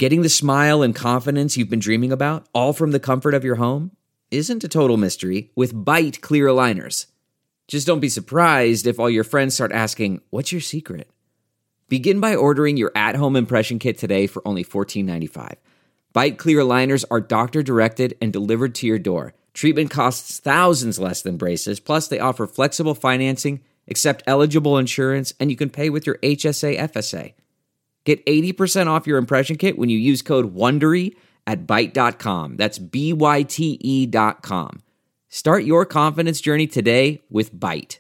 Getting the smile and confidence you've been dreaming about, all from the comfort of your home, isn't a total mystery with Byte clear aligners. Just don't be surprised if all your friends start asking, "What's your secret?" Begin by ordering your at-home impression kit today for only $14.95. Byte clear aligners are doctor-directed and delivered to your door. Treatment costs thousands less than braces, plus they offer flexible financing, accept eligible insurance, and you can pay with your HSA FSA. Get 80% off your impression kit when you use code WONDERY at Byte.com. That's BYTE.com. Start your confidence journey today with Byte.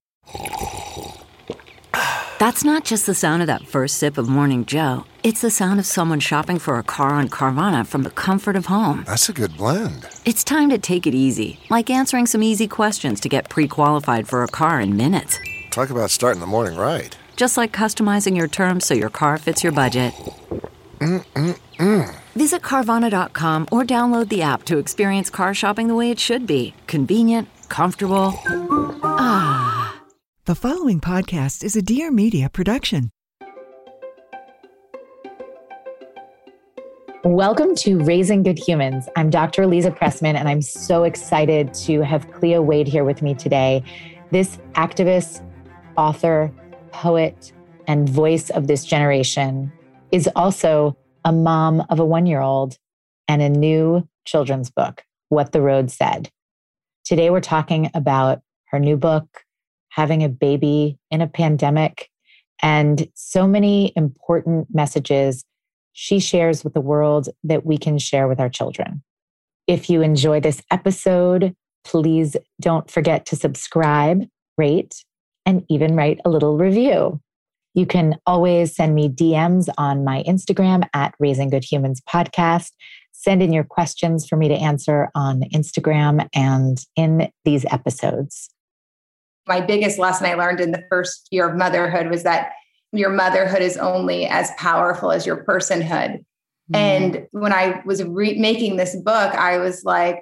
That's not just the sound of that first sip of Morning Joe. It's the sound of someone shopping for a car on Carvana from the comfort of home. That's a good blend. It's time to take it easy, like answering some easy questions to get pre-qualified for a car in minutes. Talk about starting the morning right. Just like customizing your terms so your car fits your budget. Visit Carvana.com or download the app to experience car shopping the way it should be. Convenient, comfortable. The following podcast is a Dear Media production. Welcome to Raising Good Humans. I'm Dr. Aliza Pressman, and I'm so excited to have Clea Wade here with me today. This activist, author, poet, and voice of this generation is also a mom of a 1-year-old and a new children's book, What the Road Said. Today, we're talking about her new book, having a baby in a pandemic, and so many important messages she shares with the world that we can share with our children. If you enjoy this episode, please don't forget to subscribe, rate, and even write a little review. You can always send me DMs on my Instagram at Raising Good Humans Podcast. Send in your questions for me to answer on Instagram and in these episodes. My biggest lesson I learned in the first year of motherhood was that your motherhood is only as powerful as your personhood. And when I was making this book, I was like,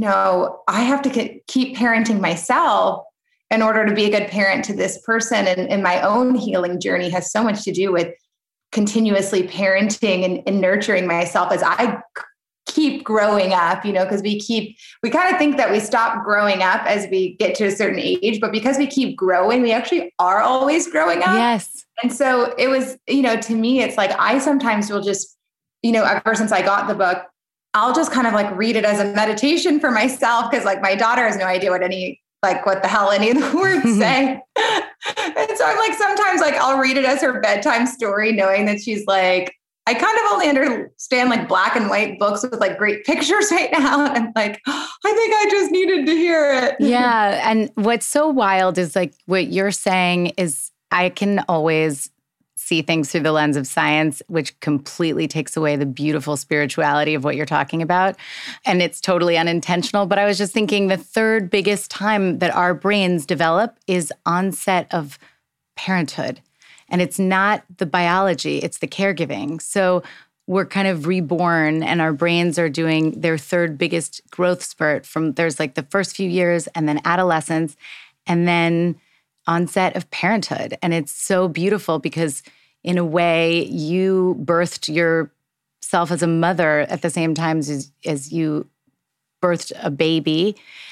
I have to keep parenting myself in order to be a good parent to this person. And my own healing journey has so much to do with continuously parenting and nurturing myself as I keep growing up, because we kind of think that we stop growing up as we get to a certain age, but because we keep growing, we actually are always growing up. Yes. And so it was, to me, it's like, I sometimes will just, ever since I got the book, I'll just kind of like read it as a meditation for myself. Cause like my daughter has no idea what the hell any of the words say. And so I'm like, sometimes like I'll read it as her bedtime story, knowing that she's like, I kind of only understand like black and white books with like great pictures right now. And I'm like, I think I just needed to hear it. Yeah. And what's so wild is like what you're saying is I can always see things through the lens of science, which completely takes away the beautiful spirituality of what you're talking about. And it's totally unintentional. But I was just thinking the third biggest time that our brains develop is onset of parenthood. And it's not the biology, it's the caregiving. So we're kind of reborn and our brains are doing their third biggest growth spurt there's like the first few years and then adolescence and then onset of parenthood. And it's so beautiful because in a way you birthed yourself as a mother at the same time as you birthed a baby.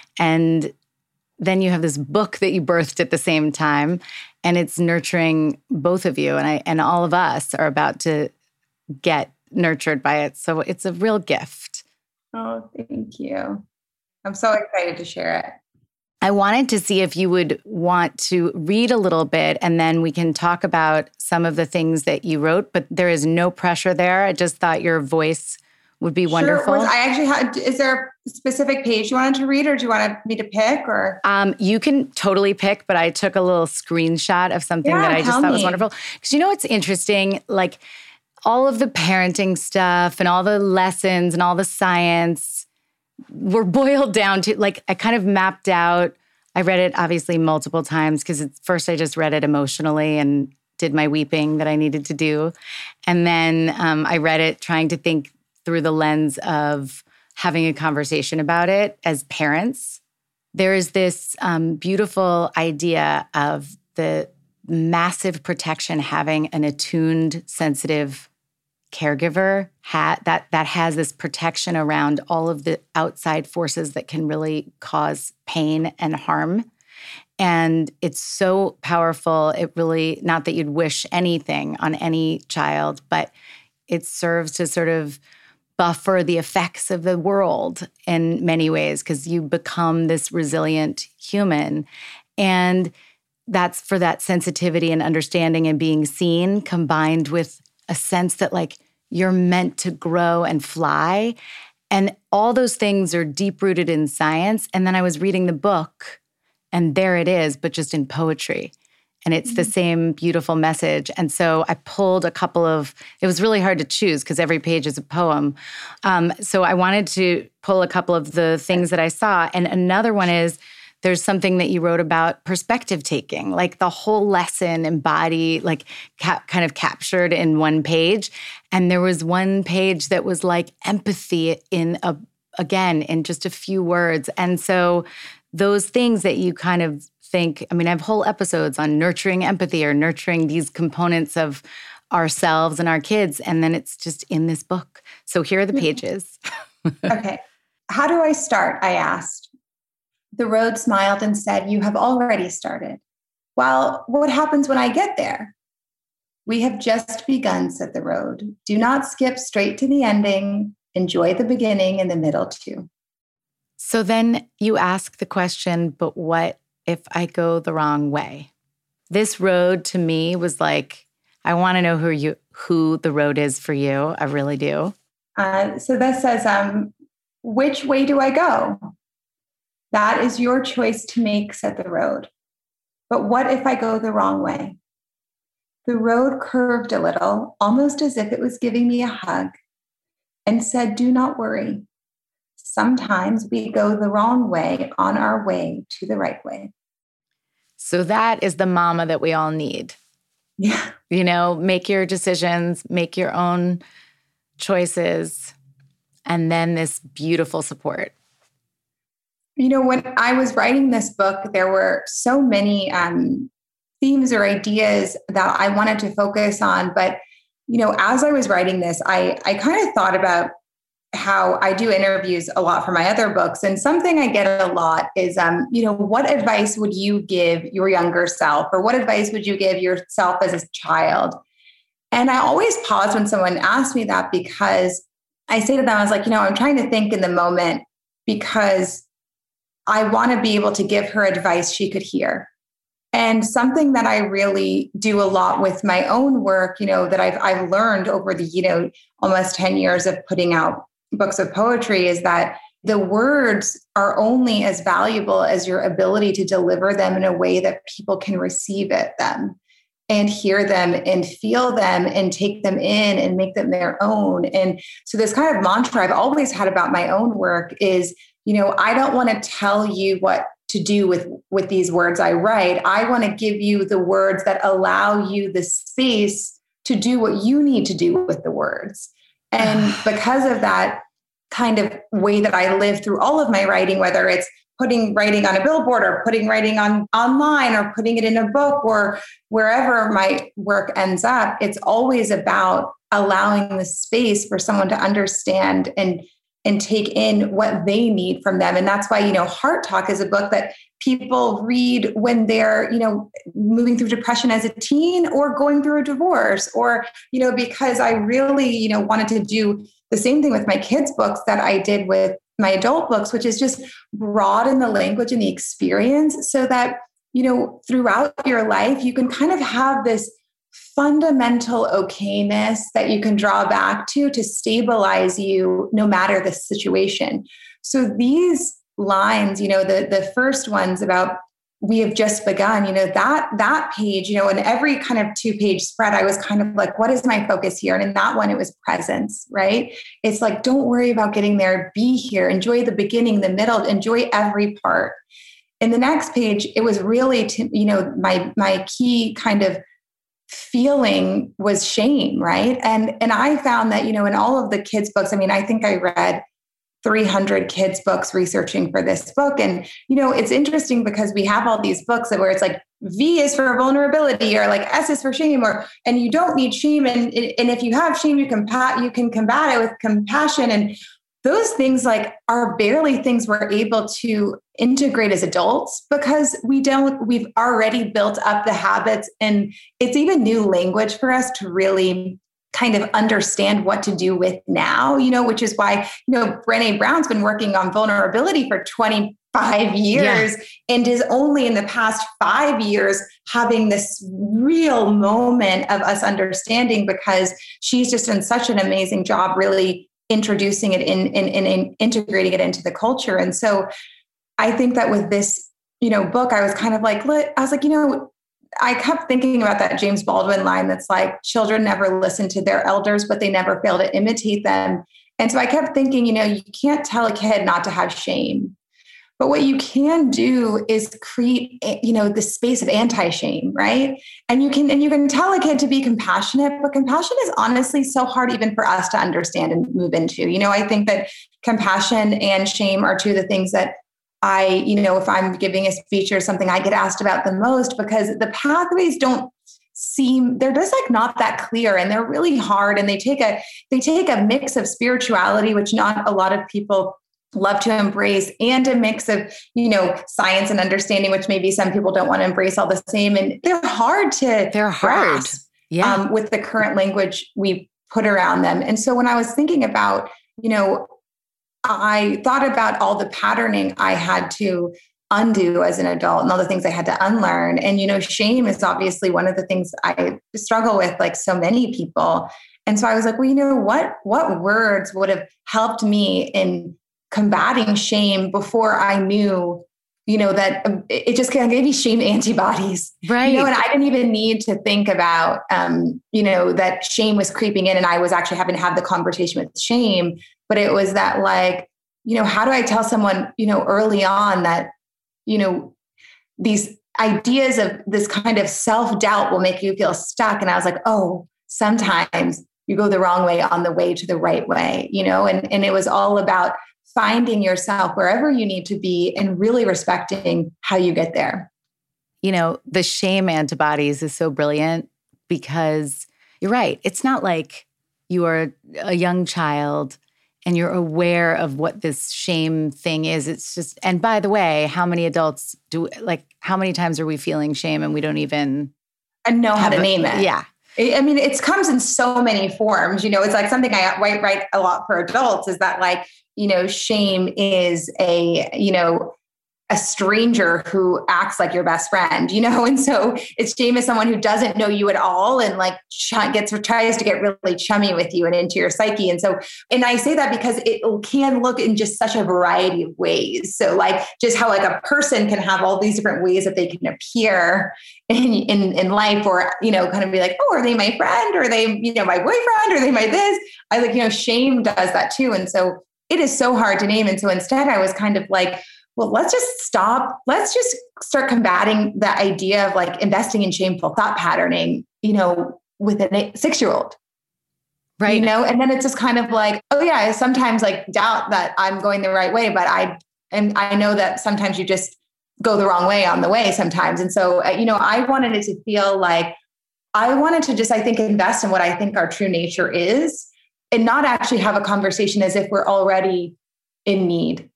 And then you have this book that you birthed at the same time. And it's nurturing both of you. And all of us are about to get nurtured by it. So it's a real gift. Oh, thank you. I'm so excited to share it. I wanted to see if you would want to read a little bit and then we can talk about some of the things that you wrote, but there is no pressure there. I just thought your voice would be wonderful. Sure. I actually is there a specific page you wanted to read or do you want me to pick or? You can totally pick, but I took a little screenshot of something that I just thought was wonderful. Because what's interesting? Like all of the parenting stuff and all the lessons and all the science were boiled down to like, I kind of mapped out, I read it obviously multiple times because at first I just read it emotionally and did my weeping that I needed to do. And then I read it trying to think through the lens of having a conversation about it as parents. There is this beautiful idea of the massive protection having an attuned, sensitive caregiver that has this protection around all of the outside forces that can really cause pain and harm. And it's so powerful. It really, not that you'd wish anything on any child, but it serves to sort of buffer the effects of the world in many ways, because you become this resilient human. And that's for that sensitivity and understanding and being seen, combined with a sense that like you're meant to grow and fly. And all those things are deep rooted in science. And then I was reading the book, and there it is, but just in poetry. And it's the same beautiful message. And so I pulled a couple of, it was really hard to choose because every page is a poem. So I wanted to pull a couple of the things that I saw. And another one is, there's something that you wrote about perspective taking, like the whole lesson embodied, like kind of captured in one page. And there was one page that was like empathy in just a few words. And so those things that you kind of think, I mean, I have whole episodes on nurturing empathy or nurturing these components of ourselves and our kids. And then it's just in this book. So here are the pages. Okay. How do I start? I asked. The road smiled and said, "You have already started." "Well, what happens when I get there?" "We have just begun," said the road. "Do not skip straight to the ending. Enjoy the beginning and the middle too." So then you ask the question, but what if I go the wrong way? This road to me was like, I want to know who the road is for you. I really do. So this says, which way do I go? "That is your choice to make," said the road. "But what if I go the wrong way?" The road curved a little, almost as if it was giving me a hug, and said, "Do not worry. Sometimes we go the wrong way on our way to the right way." So that is the mama that we all need. Yeah. You know, make your decisions, make your own choices, and then this beautiful support. You know, when I was writing this book, there were so many themes or ideas that I wanted to focus on. But, you know, as I was writing this, I kind of thought about how I do interviews a lot for my other books. And something I get a lot is, you know, what advice would you give your younger self? Or what advice would you give yourself as a child? And I always pause when someone asks me that, because I say to them, I was like, you know, I'm trying to think in the moment, because I want to be able to give her advice she could hear. And something that I really do a lot with my own work, you know, that I've learned over the, you know, almost 10 years of putting out books of poetry, is that the words are only as valuable as your ability to deliver them in a way that people can receive them and hear them and feel them and take them in and make them their own. And so this kind of mantra I've always had about my own work is, you know, I don't want to tell you what to do with these words I write. I want to give you the words that allow you the space to do what you need to do with the words. And because of that kind of way that I live through all of my writing, whether it's putting writing on a billboard or putting writing online or putting it in a book or wherever my work ends up, it's always about allowing the space for someone to understand and take in what they need from them. And that's why, you know, Heart Talk is a book that people read when they're, you know, moving through depression as a teen or going through a divorce, or, you know, because I really, you know, wanted to do the same thing with my kids' books that I did with my adult books, which is just broaden the language and the experience so that, you know, throughout your life, you can kind of have this fundamental okayness that you can draw back to stabilize you no matter the situation. So these lines, you know, the first ones about "we have just begun," you know, that page, you know, in every kind of 2-page spread, I was kind of like, what is my focus here? And in that one, it was presence, right? It's like, don't worry about getting there, be here, enjoy the beginning, the middle, enjoy every part. In the next page, it was really, you know, my key kind of feeling was shame, right? And I found that, you know, in all of the kids' books, I mean, I think I read 300 kids' books researching for this book. And, you know, it's interesting because we have all these books where it's like, V is for vulnerability, or like S is for shame, and you don't need shame. And if you have shame, you can combat it with compassion. And those things like are barely things we're able to integrate as adults because we've already built up the habits, and it's even new language for us to really kind of understand what to do with now, which is why, Brené Brown's been working on vulnerability for 25 years and is only in the past 5 years having this real moment of us understanding, because she's just done such an amazing job really introducing it in integrating it into the culture. And so I think that with this, book, I was kind of like, I kept thinking about that James Baldwin line that's like, children never listen to their elders, but they never fail to imitate them. And so I kept thinking, you can't tell a kid not to have shame, but what you can do is create, the space of anti-shame, right? And you can tell a kid to be compassionate, but compassion is honestly so hard even for us to understand and move into. I think that compassion and shame are two of the things that if I'm giving a speech or something, I get asked about the most, because the pathways they're just like not that clear, and they're really hard. And they take a mix of spirituality, which not a lot of people love to embrace, and a mix of, science and understanding, which maybe some people don't want to embrace all the same. And they're hard grasp, with the current language we put around them. And so when I was thinking about, I thought about all the patterning I had to undo as an adult and all the things I had to unlearn. And, shame is obviously one of the things I struggle with, like so many people. And so I was like, well, what words would have helped me in combating shame before I knew, that it just kind of gave me shame antibodies. Right. And I didn't even need to think about, that shame was creeping in and I was actually having to have the conversation with shame. But it was that like, how do I tell someone, early on that, these ideas of this kind of self-doubt will make you feel stuck. And I was like, oh, sometimes you go the wrong way on the way to the right way, and it was all about finding yourself wherever you need to be and really respecting how you get there. The shame antibodies is so brilliant because you're right. It's not like you are a young child and you're aware of what this shame thing is. It's just, and by the way, how many adults how many times are we feeling shame and we don't even know how to name it? Yeah. I mean, it comes in so many forms, it's like something I write a lot for adults is that like, shame is a stranger who acts like your best friend, and so shame is someone who doesn't know you at all and like tries to get really chummy with you and into your psyche. And I say that because it can look in just such a variety of ways. So like just how like a person can have all these different ways that they can appear in life, or, kind of be like, oh, are they my friend? Or are they, my boyfriend? Or are they my this? I like, shame does that too. And so it is so hard to name. And so instead I was kind of like, well, let's just stop. Let's just start combating the idea of like investing in shameful thought patterning, with a 6-year-old. Right. And then it's just kind of like, oh yeah, I sometimes like doubt that I'm going the right way, but I know that sometimes you just go the wrong way on the way sometimes. And so, I wanted it to feel like I wanted to just, I think, invest in what I think our true nature is and not actually have a conversation as if we're already in need.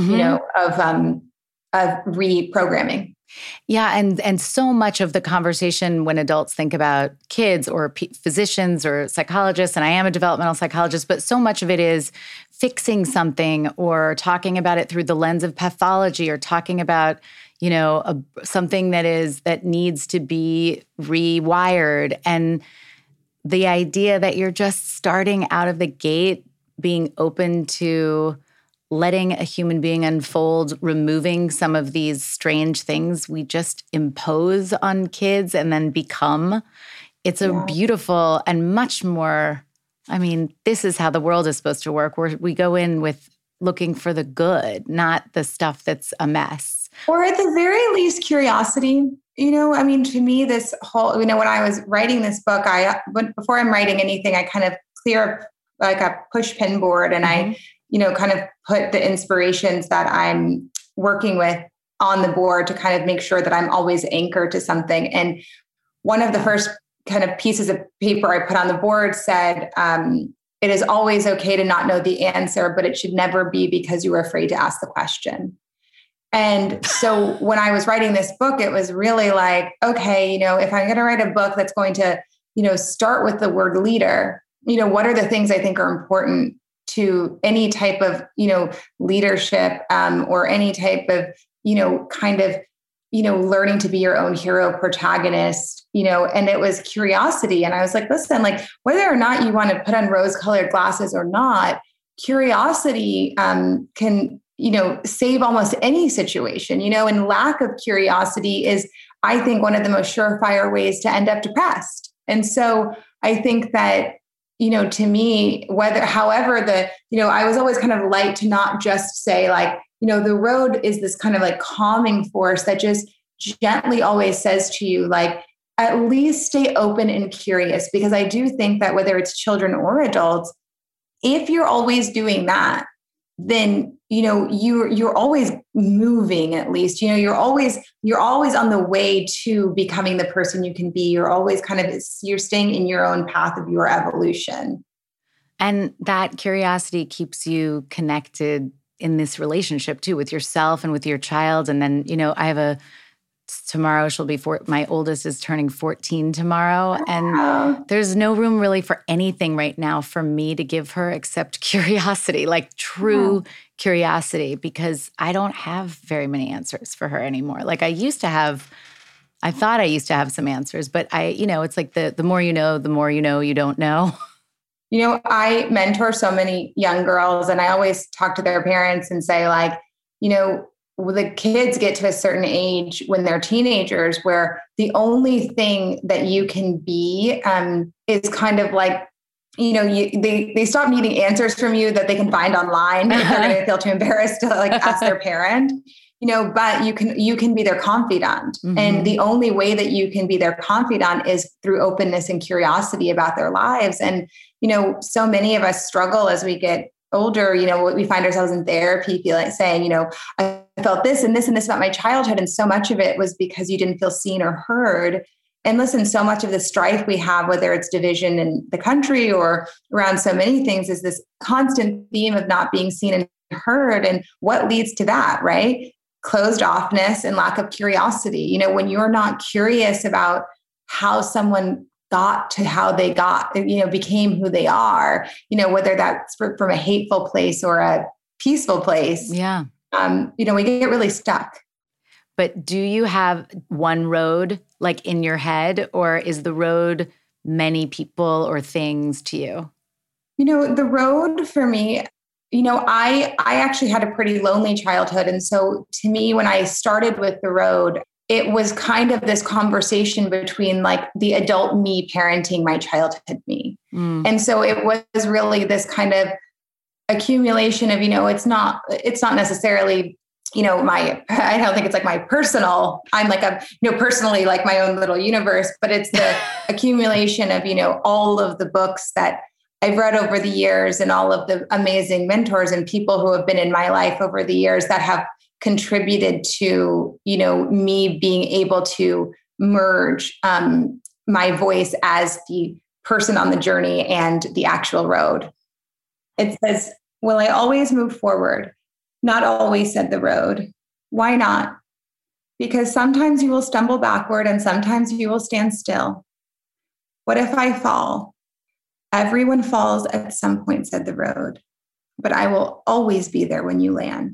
Mm-hmm. Of reprogramming. Yeah. And so much of the conversation when adults think about kids or physicians or psychologists, and I am a developmental psychologist, but so much of it is fixing something or talking about it through the lens of pathology or talking about, something that needs to be rewired. And the idea that you're just starting out of the gate, being open to letting a human being unfold, removing some of these strange things we just impose on kids and then become. It's a beautiful and much more, this is how the world is supposed to work, where we go in with looking for the good, not the stuff that's a mess. Or at the very least, curiosity. To me, this whole, when I was writing this book, before I'm writing anything, I kind of clear up like a push pin board and I kind of put the inspirations that I'm working with on the board to kind of make sure that I'm always anchored to something. And one of the first kind of pieces of paper I put on the board said, it is always okay to not know the answer, but it should never be because you were afraid to ask the question. And so when I was writing this book, it was really like, okay, if I'm going to write a book that's going to, start with the word leader, what are the things I think are important to any type of, leadership, or any type of, kind of, learning to be your own hero protagonist, and it was curiosity. And I was like, listen, like whether or not you want to put on rose-colored glasses or not, curiosity can, save almost any situation, and lack of curiosity is, I think, one of the most surefire ways to end up depressed. And so I think that, to me, however, I was always kind of light to not just say like, the road is this kind of like calming force that just gently always says to you, like, at least stay open and curious, because I do think that whether it's children or adults, if you're always doing that, then, you're always moving, at least, you're always on the way to becoming the person you can be. You're always you're staying in your own path of your evolution. And that curiosity keeps you connected in this relationship too, with yourself and with your child. And then, I have tomorrow she'll be my oldest is turning 14 tomorrow. And there's no room really for anything right now for me to give her except curiosity, like true curiosity, because I don't have very many answers for her anymore. Like I thought I used to have some answers, but it's like the more you know, the more you don't know. I mentor so many young girls, and I always talk to their parents and say, like, the kids get to a certain age when they're teenagers where the only thing that you can be is kind of like, they stop needing answers from you that they can find online if they're going to feel too embarrassed to like ask their parent. But you can be their confidant. Mm-hmm. And the only way that you can be their confidant is through openness and curiosity about their lives. And, so many of us struggle as we get older, we find ourselves in therapy saying, I felt this and this and this about my childhood. And so much of it was because you didn't feel seen or heard. And listen, so much of the strife we have, whether it's division in the country or around so many things, is this constant theme of not being seen and heard. And what leads to that, right? Closed offness and lack of curiosity. When you're not curious about how someone got to how they got, became who they are, whether that's from a hateful place or a peaceful place. Yeah. We get really stuck. But do you have one road like in your head, or is the road many people or things to you? The road for me, I actually had a pretty lonely childhood. And so to me, when I started with the road, it was kind of this conversation between like the adult me parenting my childhood me. Mm. And so it was really this kind of accumulation of, it's not necessarily, I don't think it's like my personal, I'm like personally like my own little universe, but it's the accumulation of, all of the books that I've read over the years and all of the amazing mentors and people who have been in my life over the years that have contributed to, me being able to merge my voice as the person on the journey and the actual road. It says, will I always move forward? Not always, said the road. Why not? Because sometimes you will stumble backward and sometimes you will stand still. What if I fall? Everyone falls at some point, said the road, but I will always be there when you land.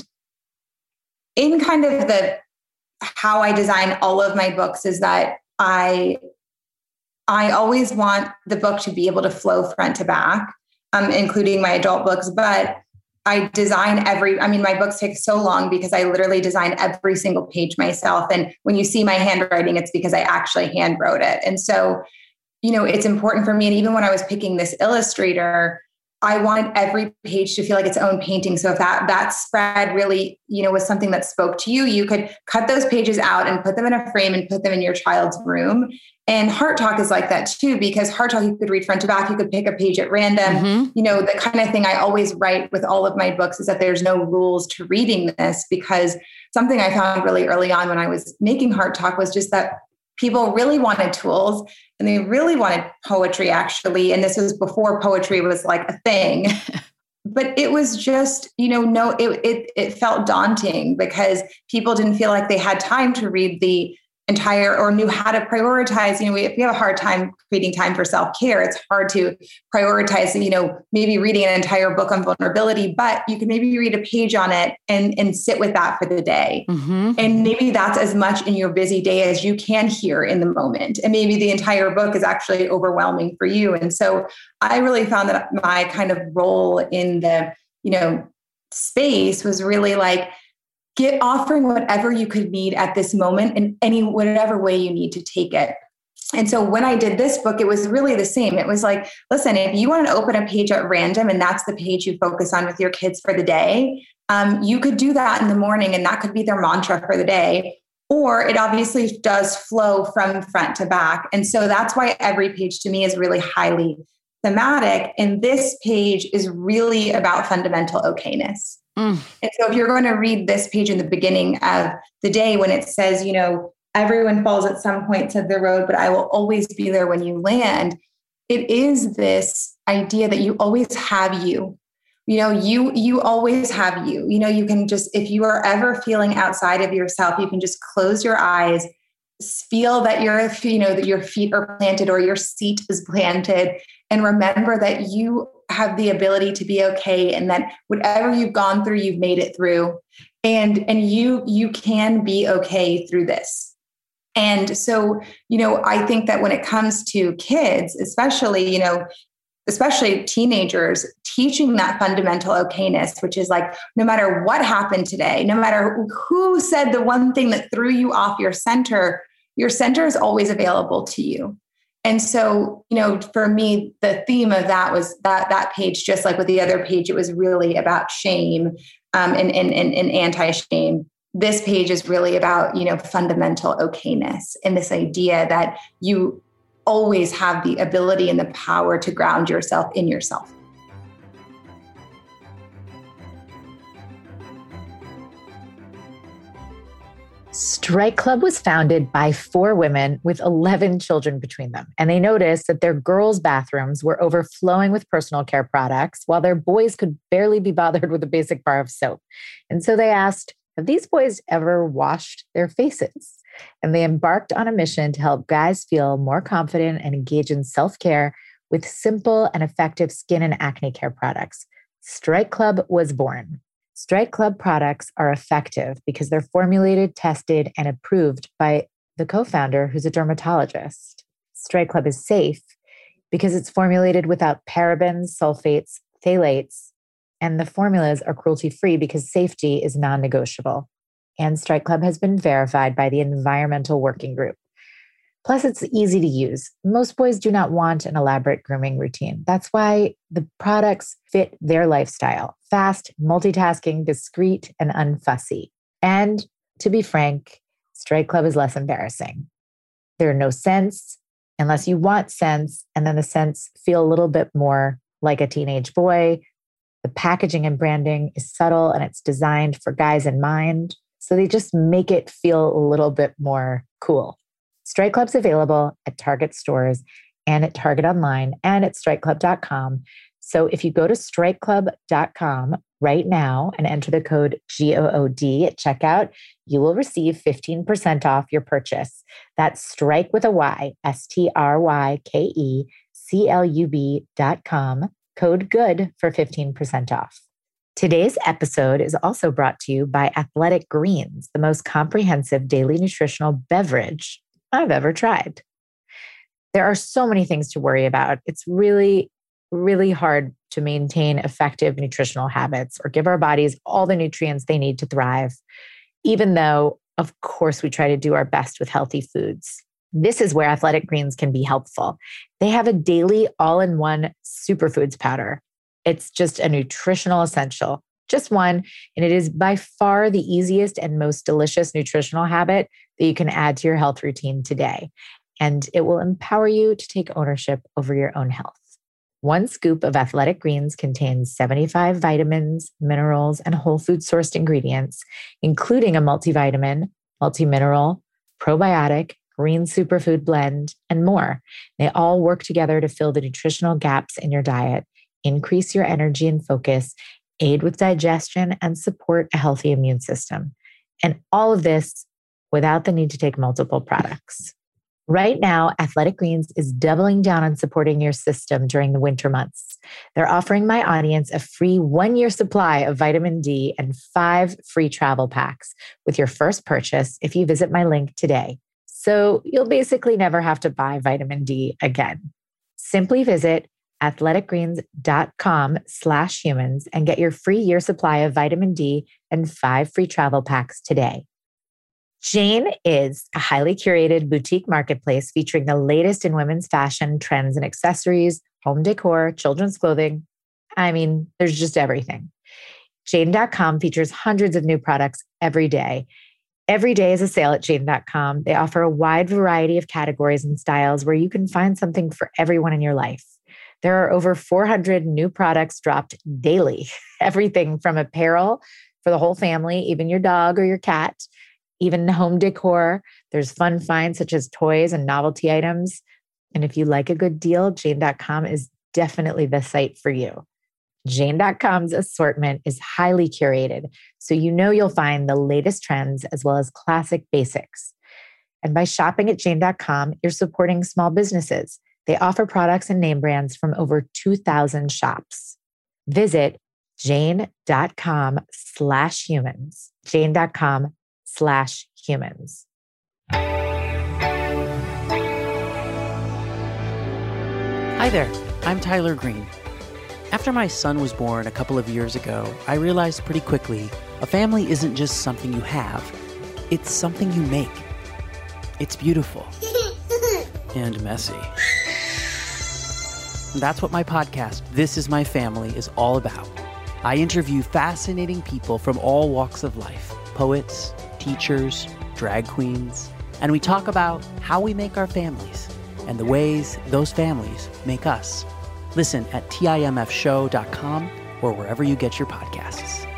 In kind of how I design all of my books is that I always want the book to be able to flow front to back, including my adult books, but I design my books take so long because I literally design every single page myself. And when you see my handwriting, it's because I actually hand wrote it. And so, it's important for me. And even when I was picking this illustrator, I wanted every page to feel like its own painting. So if that spread really, was something that spoke to you, you could cut those pages out and put them in a frame and put them in your child's room. And Heart Talk is like that too, because Heart Talk, you could read front to back, you could pick a page at random. The kind of thing I always write with all of my books is that there's no rules to reading this, because something I found really early on when I was making Heart Talk was just that people really wanted tools and they really wanted poetry, actually. And this was before poetry was like a thing. But it was just, it felt daunting because people didn't feel like they had time to read the entire or knew how to prioritize. If you have a hard time creating time for self-care, it's hard to prioritize, maybe reading an entire book on vulnerability, but you can maybe read a page on it and sit with that for the day. And maybe that's as much in your busy day as you can hear in the moment. And maybe the entire book is actually overwhelming for you. And so I really found that my kind of role in the, space was really like, offering whatever you could need at this moment in whatever way you need to take it. And so when I did this book, it was really the same. It was like, listen, if you want to open a page at random and that's the page you focus on with your kids for the day, you could do that in the morning and that could be their mantra for the day. Or it obviously does flow from front to back. And so that's why every page to me is really highly thematic. And this page is really about fundamental okayness. And so if you're going to read this page in the beginning of the day, when it says, everyone falls at some points of the road, but I will always be there when you land. It is this idea that you always have you, you always have you, you can just, if you are ever feeling outside of yourself, you can just close your eyes, feel that that your feet are planted or your seat is planted, and remember that you have the ability to be okay, and that whatever you've gone through, you've made it through, and you can be okay through this. And so, I think that when it comes to kids, especially teenagers, teaching that fundamental okayness, which is like, no matter what happened today, no matter who said the one thing that threw you off your center is always available to you. And so, for me, the theme of that was that page, just like with the other page, it was really about shame and anti-shame. This page is really about, fundamental okayness and this idea that you always have the ability and the power to ground yourself in yourself. Strike Club was founded by 4 women with 11 children between them. And they noticed that their girls' bathrooms were overflowing with personal care products, while their boys could barely be bothered with a basic bar of soap. And so they asked, have these boys ever washed their faces? And they embarked on a mission to help guys feel more confident and engage in self-care with simple and effective skin and acne care products. Strike Club was born. Strike Club products are effective because they're formulated, tested, and approved by the co-founder, who's a dermatologist. Strike Club is safe because it's formulated without parabens, sulfates, phthalates, and the formulas are cruelty-free because safety is non-negotiable. And Strike Club has been verified by the Environmental Working Group. Plus, it's easy to use. Most boys do not want an elaborate grooming routine. That's why the products fit their lifestyle: fast, multitasking, discreet, and unfussy. And to be frank, Strike Club is less embarrassing. There are no scents unless you want scents, and then the scents feel a little bit more like a teenage boy. The packaging and branding is subtle and it's designed for guys in mind. So they just make it feel a little bit more cool. Strike Club's available at Target stores and at Target online and at strikeclub.com. So if you go to strikeclub.com right now and enter the code GOOD at checkout, you will receive 15% off your purchase. That's strike with a Y, STRYKECLUB.com, code GOOD for 15% off. Today's episode is also brought to you by Athletic Greens, the most comprehensive daily nutritional beverage I've ever tried. There are so many things to worry about. It's really, really hard to maintain effective nutritional habits or give our bodies all the nutrients they need to thrive, even though, of course, we try to do our best with healthy foods. This is where Athletic Greens can be helpful. They have a daily all-in-one superfoods powder. It's just a nutritional essential, just one. And it is by far the easiest and most delicious nutritional habit that you can add to your health routine today. And it will empower you to take ownership over your own health. One scoop of Athletic Greens contains 75 vitamins, minerals, and whole food sourced ingredients, including a multivitamin, multimineral, probiotic, green superfood blend, and more. They all work together to fill the nutritional gaps in your diet, increase your energy and focus, aid with digestion, and support a healthy immune system. And all of this without the need to take multiple products. Right now, Athletic Greens is doubling down on supporting your system during the winter months. They're offering my audience a free 1-year supply of vitamin D and 5 free travel packs with your first purchase if you visit my link today. So you'll basically never have to buy vitamin D again. Simply visit athleticgreens.com/humans and get your free year supply of vitamin D and 5 free travel packs today. Jane is a highly curated boutique marketplace featuring the latest in women's fashion, trends, and accessories, home decor, children's clothing. I mean, there's just everything. Jane.com features hundreds of new products every day. Every day is a sale at Jane.com. They offer a wide variety of categories and styles where you can find something for everyone in your life. There are over 400 new products dropped daily. Everything from apparel for the whole family, even your dog or your cat, even home decor. There's fun finds such as toys and novelty items. And if you like a good deal, Jane.com is definitely the site for you. Jane.com's assortment is highly curated, so you know you'll find the latest trends as well as classic basics. And by shopping at Jane.com, you're supporting small businesses. They offer products and name brands from over 2,000 shops. Visit jane.com/humans. Jane.com/humans. Hi there, I'm Tyler Green. After my son was born a couple of years ago, I realized pretty quickly a family isn't just something you have, it's something you make. It's beautiful and messy. And that's what my podcast, This Is My Family, is all about. I interview fascinating people from all walks of life, poets, teachers, drag queens, and we talk about how we make our families and the ways those families make us. Listen at timfshow.com or wherever you get your podcasts.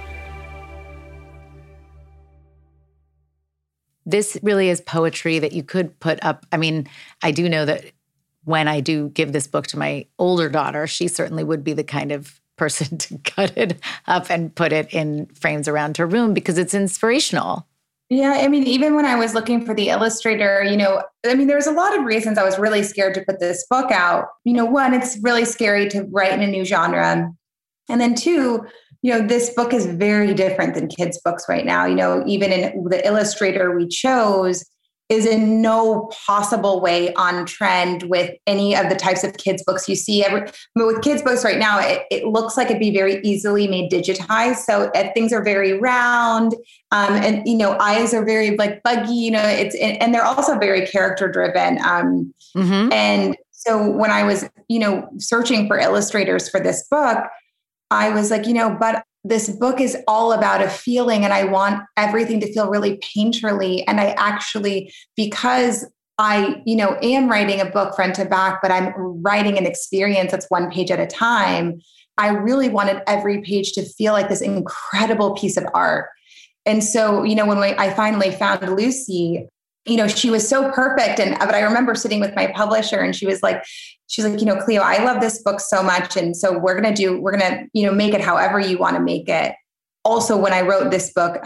This really is poetry that you could put up. I mean, I do know that when I do give this book to my older daughter, she certainly would be the kind of person to cut it up and put it in frames around her room because it's inspirational. Yeah. I mean, even when I was looking for the illustrator, there's a lot of reasons I was really scared to put this book out. One, it's really scary to write in a new genre. And then two, this book is very different than kids' books right now. Even in the illustrator we chose is in no possible way on trend with any of the types of kids' books you see. With kids' books right now, it looks like it'd be very easily made digitized. So things are very round, and eyes are very like buggy. And they're also very character driven. And so when I was searching for illustrators for this book, I was like, but this book is all about a feeling and I want everything to feel really painterly. And I actually, because I, am writing a book front to back, but I'm writing an experience that's one page at a time. I really wanted every page to feel like this incredible piece of art. And so, when I finally found Lucy, she was so perfect. But I remember sitting with my publisher and she's like, Cleo, I love this book so much. And so we're going to, make it however you want to make it. Also, when I wrote this book,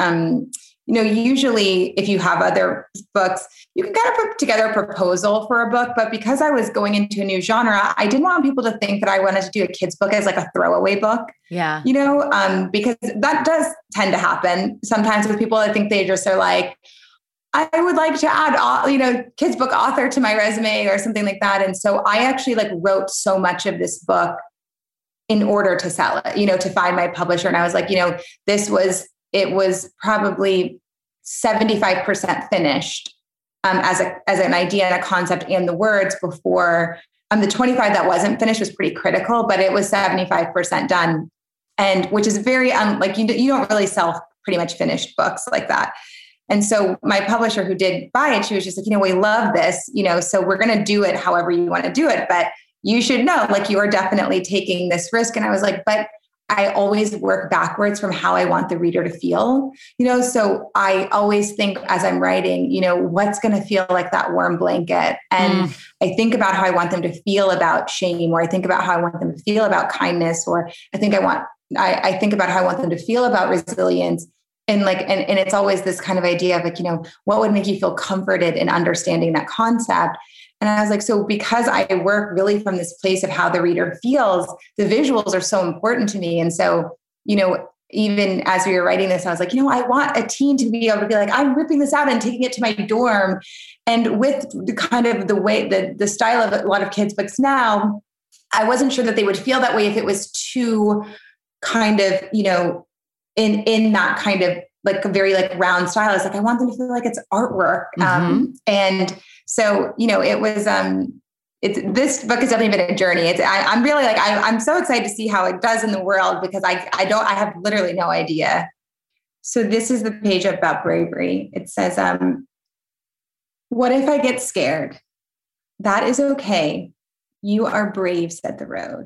usually if you have other books, you can kind of put together a proposal for a book. But because I was going into a new genre, I didn't want people to think that I wanted to do a kid's book as like a throwaway book. Yeah. Because that does tend to happen sometimes with people. I think they just are like, I would like to add, kids book author to my resume or something like that. And so I actually wrote so much of this book in order to sell it, to find my publisher. And I was like, it was probably 75% finished as an idea and a concept and the words before The 25 that wasn't finished was pretty critical, but it was 75% done. And which is very, like you don't really sell pretty much finished books like that. And so my publisher who did buy it, she was just like, we love this, so we're going to do it however you want to do it. But you should know, like, you are definitely taking this risk. And I was like, but I always work backwards from how I want the reader to feel, so I always think as I'm writing, what's going to feel like that warm blanket. And I think about how I want them to feel about shame, or I think about how I want them to feel about kindness, or I think about how I want them to feel about resilience. And and it's always this kind of idea of like, what would make you feel comforted in understanding that concept? And I was like, so because I work really from this place of how the reader feels, the visuals are so important to me. And so, even as we were writing this, I was like, I want a teen to be able to be like, I'm ripping this out and taking it to my dorm. And with the kind of the way, the style of a lot of kids' books now, I wasn't sure that they would feel that way if it was too kind of, in that kind of like a very like round style. It's like, I want them to feel like it's artwork. And so, it was, this book has definitely been a journey. I'm really like, I'm so excited to see how it does in the world, because I have literally no idea. So this is the page about bravery. It says, what if I get scared? That is okay. You are brave, said the road.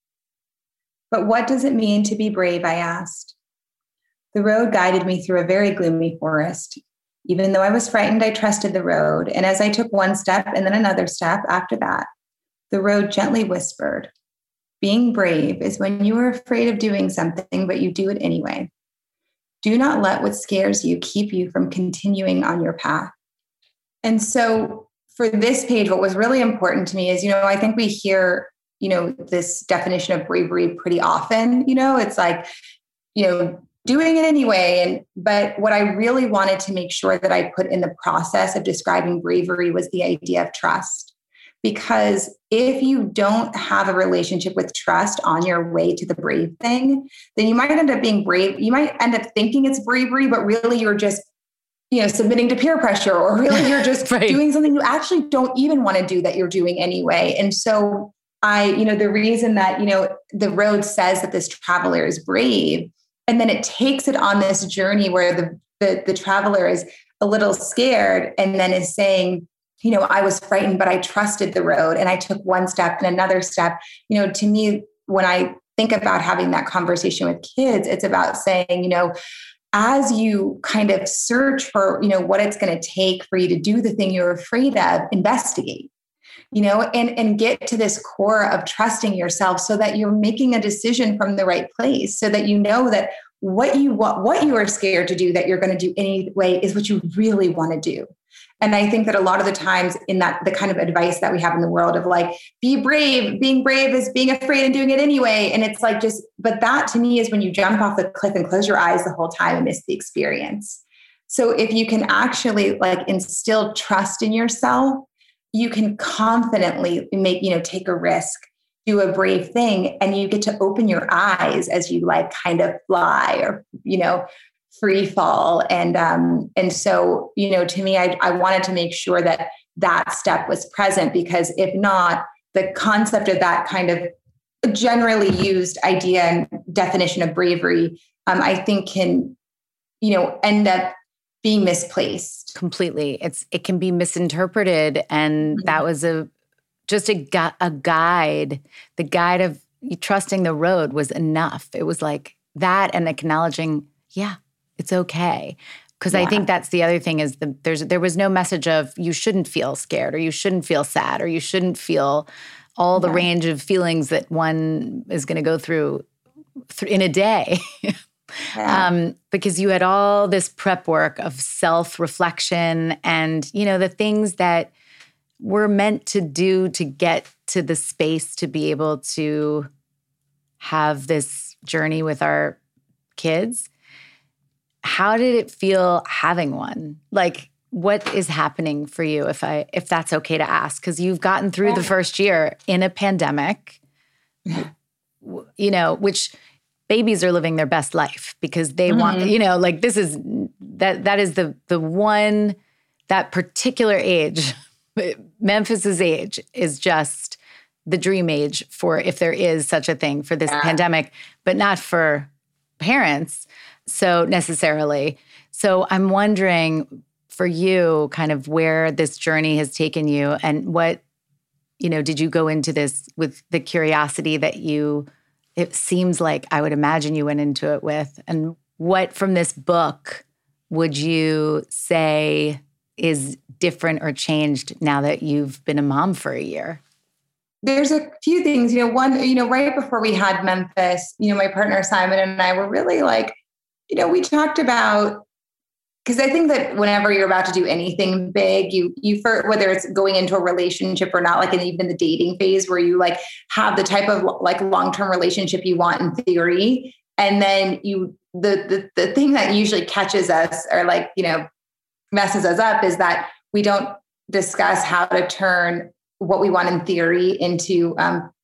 But what does it mean to be brave? I asked. The road guided me through a very gloomy forest. Even though I was frightened, I trusted the road. And as I took one step and then another step after that, the road gently whispered, being brave is when you are afraid of doing something, but you do it anyway. Do not let what scares you keep you from continuing on your path. And so for this page, what was really important to me is, I think we hear, this definition of bravery pretty often, it's like, doing it anyway. But what I really wanted to make sure that I put in the process of describing bravery was the idea of trust. Because if you don't have a relationship with trust on your way to the brave thing, then you might end up being brave. You might end up thinking it's bravery, but really you're just, submitting to peer pressure, or really you're just right. doing something you actually don't even want to do that you're doing anyway. And so the reason that, the road says that this traveler is brave, and then it takes it on this journey where the traveler is a little scared and then is saying, I was frightened, but I trusted the road and I took one step and another step. To me, when I think about having that conversation with kids, it's about saying, as you kind of search for, what it's going to take for you to do the thing you're afraid of, investigate. And get to this core of trusting yourself so that you're making a decision from the right place, so that you know that what you are scared to do that you're going to do anyway is what you really want to do. And I think that a lot of the times in the kind of advice that we have in the world of like, be brave, being brave is being afraid and doing it anyway. And it's like, but that to me is when you jump off the cliff and close your eyes the whole time and miss the experience. So if you can actually like instill trust in yourself, you can confidently take a risk, do a brave thing, and you get to open your eyes as you like kind of fly or, free fall. And so, to me, I wanted to make sure that that step was present, because if not, the concept of that kind of generally used idea and definition of bravery, I think can, end up being misplaced. Completely. It can be misinterpreted. And that was just a guide. The guide of trusting the road was enough. It was like that, and acknowledging, yeah, it's okay. Because I think that's the other thing is there was no message of you shouldn't feel scared, or you shouldn't feel sad, or you shouldn't feel all the range of feelings that one is going to go through in a day. Because you had all this prep work of self-reflection and, the things that we're meant to do to get to the space to be able to have this journey with our kids. How did it feel having one? Like, what is happening for you, if that's okay to ask? Because you've gotten through the first year in a pandemic, which babies are living their best life because they want, this is, that is the one, that particular age, Memphis's age is just the dream age for, if there is such a thing, for this pandemic, but not for parents so necessarily. So I'm wondering for you kind of where this journey has taken you and what, did you go into this with the curiosity that it seems like I would imagine you went into it with, and what from this book would you say is different or changed now that you've been a mom for a year? There's a few things, one, right before we had Memphis, my partner Simon and I were really like, we talked about, because I think that whenever you're about to do anything big, you whether it's going into a relationship or not, like even the dating phase where you like have the type of like long-term relationship you want in theory. And then the thing that usually catches us or like, messes us up is that we don't discuss how to turn what we want in theory into,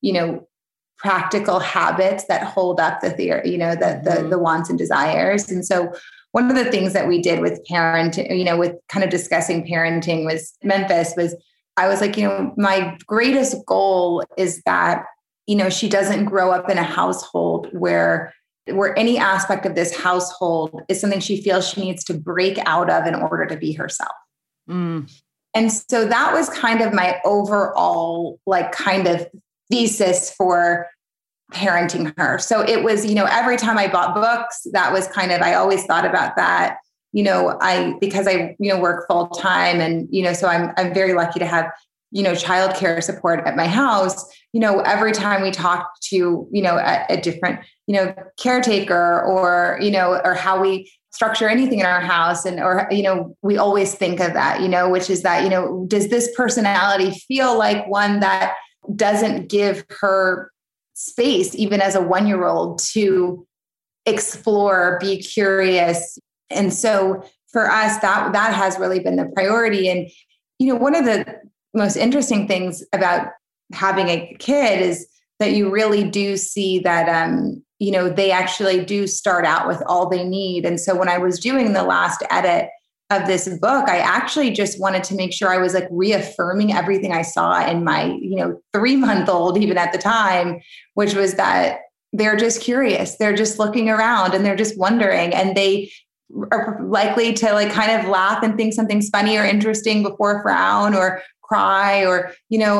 practical habits that hold up the theory, the wants and desires. And so one of the things that we did with parenting, with kind of discussing parenting was Memphis was, I was like, my greatest goal is that, she doesn't grow up in a household where any aspect of this household is something she feels she needs to break out of in order to be herself. Mm. And so that was kind of my overall, like kind of thesis for parenting her. So it was, every time I bought books, that was kind of, I always thought about that, because I work full time and, so I'm very lucky to have, childcare support at my house. Every time we talk to, a different, caretaker or how we structure anything in our house we always think of that, which is that, does this personality feel like one that doesn't give her space, even as a 1-year-old, to explore, be curious. And so for us, that has really been the priority. And, one of the most interesting things about having a kid is that you really do see that, they actually do start out with all they need. And so when I was doing the last edit of this book, I actually just wanted to make sure I was like reaffirming everything I saw in my, 3-month-old, even at the time, which was that they're just curious. They're just looking around and they're just wondering, and they are likely to like kind of laugh and think something's funny or interesting before frown or cry or,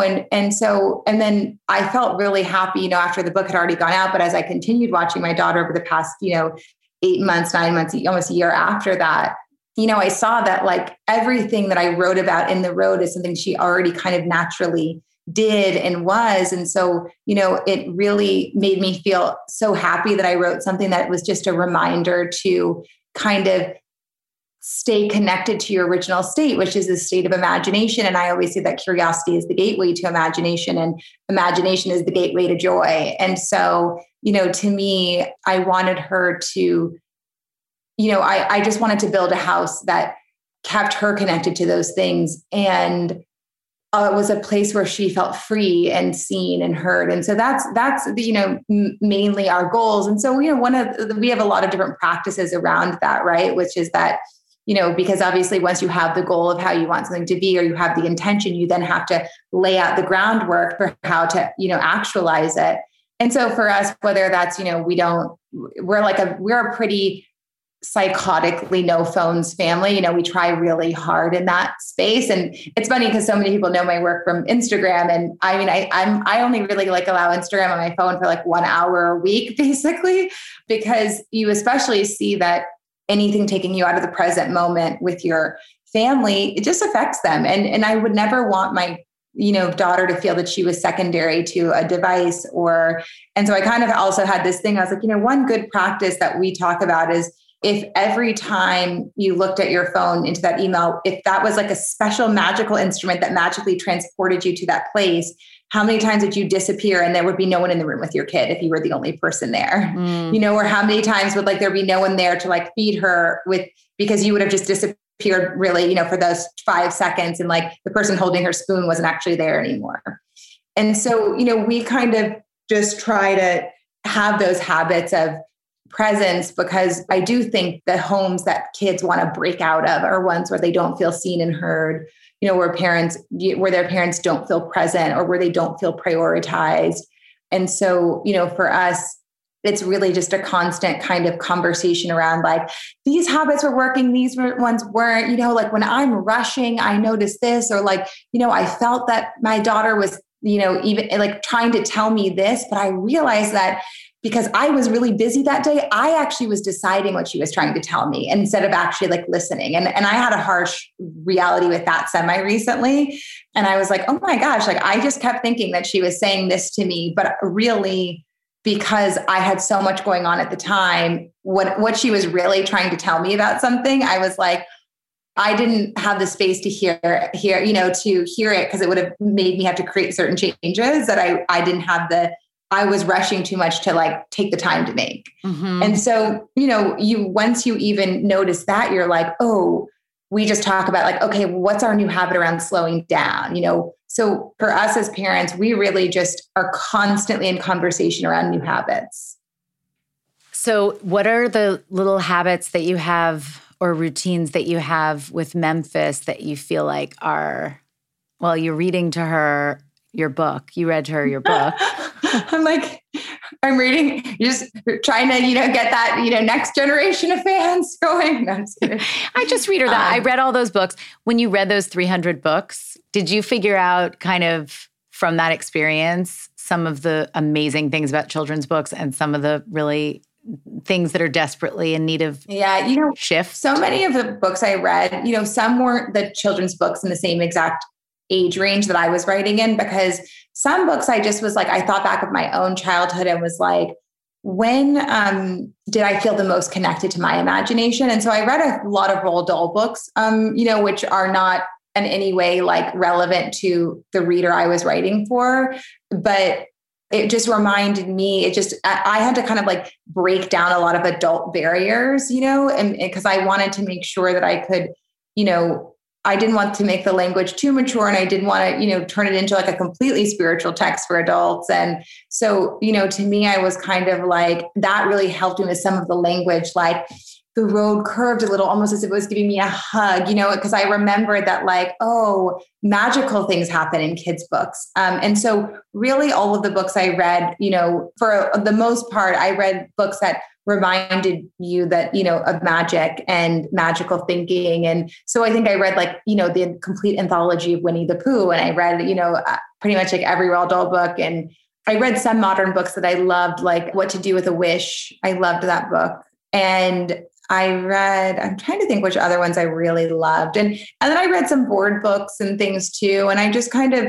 and then I felt really happy, after the book had already gone out, but as I continued watching my daughter over the past, 8 months, 9 months, almost a year after that, I saw that like everything that I wrote about in The Road is something she already kind of naturally did and was. And so, it really made me feel so happy that I wrote something that was just a reminder to kind of stay connected to your original state, which is the state of imagination. And I always say that curiosity is the gateway to imagination and imagination is the gateway to joy. And so, to me, I wanted her to, I just wanted to build a house that kept her connected to those things. And it was a place where she felt free and seen and heard. And so that's, mainly our goals. And so, we have a lot of different practices around that, right? Which is that, because obviously once you have the goal of how you want something to be, or you have the intention, you then have to lay out the groundwork for how to, actualize it. And so for us, whether that's, we're a pretty psychotically no phones family. We try really hard in that space. And it's funny because so many people know my work from Instagram. And I mean, I only really allow Instagram on my phone for 1 hour a week, basically, because you especially see that anything taking you out of the present moment with your family, it just affects them. And I would never want my, daughter to feel that she was secondary to a device and so I kind of also had this thing, I was like, one good practice that we talk about is if every time you looked at your phone into that email, if that was a special magical instrument that magically transported you to that place, how many times would you disappear and there would be no one in the room with your kid if you were the only person there, or how many times would there be no one there to feed her because you would have just disappeared really, for those 5 seconds and the person holding her spoon wasn't actually there anymore. And so, we kind of just try to have those habits of presence, because I do think the homes that kids want to break out of are ones where they don't feel seen and heard, where their parents don't feel present or where they don't feel prioritized. And so, for us, it's really just a constant kind of conversation around like, these habits were working, these ones weren't, like when I'm rushing, I notice this, or like, I felt that my daughter was, even like trying to tell me this, but I realized that because I was really busy that day, I actually was deciding what she was trying to tell me instead of actually like listening. And I had a harsh reality with that semi-recently. And I was like, oh my gosh, like I just kept thinking that she was saying this to me, but really because I had so much going on at the time, what she was really trying to tell me about something, I was like, I didn't have the space to hear it because it would have made me have to create certain changes that I didn't have I was rushing too much to like take the time to make. Mm-hmm. And so, once you even notice that, you're like, oh, we just talk about like, okay, what's our new habit around slowing down? So for us as parents, we really just are constantly in conversation around new habits. So what are the little habits that you have or routines that you have with Memphis that you feel like are, well, you're reading to her your book. You read to her your book. I'm reading, just trying to, get that, next generation of fans going. No, I'm just kidding. I just read her that. I read all those books. When you read those 300 books, did you figure out kind of from that experience, some of the amazing things about children's books and some of the really things that are desperately in need of shift? So many of the books I read, some weren't the children's books in the same exact age range that I was writing in, because some books I just was like, I thought back of my own childhood and was like, when did I feel the most connected to my imagination? And so I read a lot of Roald Dahl books, which are not in any way like relevant to the reader I was writing for, but it just reminded me, I had to kind of like break down a lot of adult barriers, and because I wanted to make sure that I could, I didn't want to make the language too mature, and I didn't want to, turn it into like a completely spiritual text for adults. And so, to me, I was kind of like, that really helped me with some of the language, like the road curved a little, almost as if it was giving me a hug, because I remembered that like, oh, magical things happen in kids' books. And so really all of the books I read, for the most part, I read books that reminded you that, of magic and magical thinking. And so I think I read like, the complete anthology of Winnie the Pooh. And I read, pretty much like every Roald Dahl book. And I read some modern books that I loved, like What to Do with a Wish. I loved that book. And I'm trying to think which other ones I really loved. And then I read some board books and things too. And I just kind of,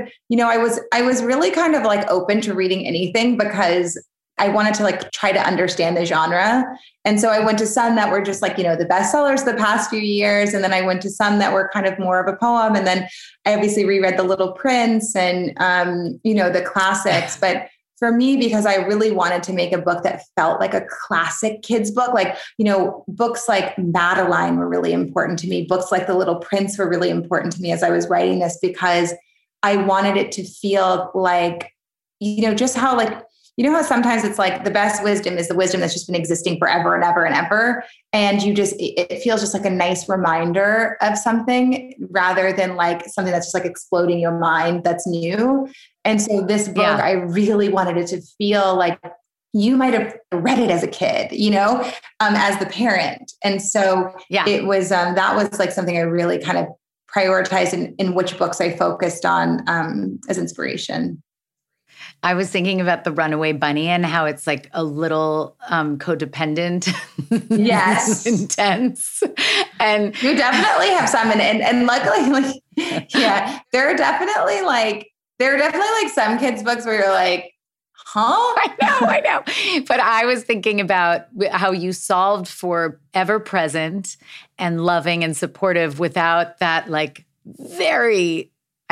I was really kind of like open to reading anything because I wanted to like try to understand the genre. And so I went to some that were just like, the bestsellers the past few years. And then I went to some that were kind of more of a poem. And then I obviously reread The Little Prince and, the classics. But for me, because I really wanted to make a book that felt like a classic kids book, like, books like Madeline were really important to me. Books like The Little Prince were really important to me as I was writing this, because I wanted it to feel like, just how like, how sometimes it's like the best wisdom is the wisdom that's just been existing forever and ever and ever. And it feels just like a nice reminder of something rather than like something that's just like exploding your mind that's new. And so this book, I really wanted it to feel like you might have read it as a kid, as the parent. And so it was, that was like something I really kind of prioritized in which books I focused on as inspiration. I was thinking about The Runaway Bunny and how it's like a little codependent. Yes. Intense. And you definitely have some. And luckily, like, there are definitely like some kids' books where you're like, huh? I know. But I was thinking about how you solved for ever present and loving and supportive without that like very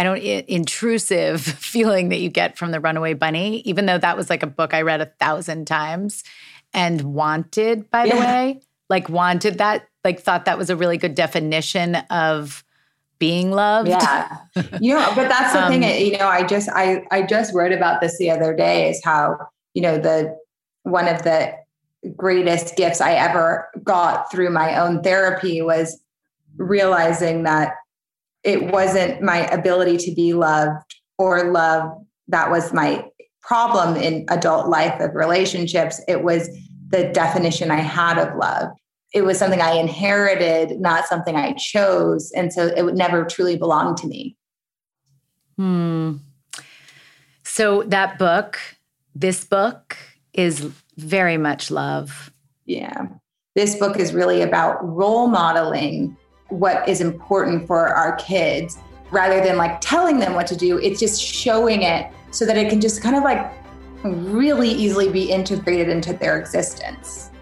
intrusive feeling that you get from The Runaway Bunny, even though that was like a book I read 1,000 times and wanted, by the way, like wanted that, like thought that was a really good definition of being loved. Yeah. But that's the thing, I just wrote about this the other day is how, one of the greatest gifts I ever got through my own therapy was realizing that it wasn't my ability to be loved or love that was my problem in adult life of relationships. It was the definition I had of love. It was something I inherited, not something I chose. And so it would never truly belong to me. So that book, this book is very much love. Yeah. This book is really about role modeling what is important for our kids rather than like telling them what to do. It's just showing it so that it can just kind of like really easily be integrated into their existence.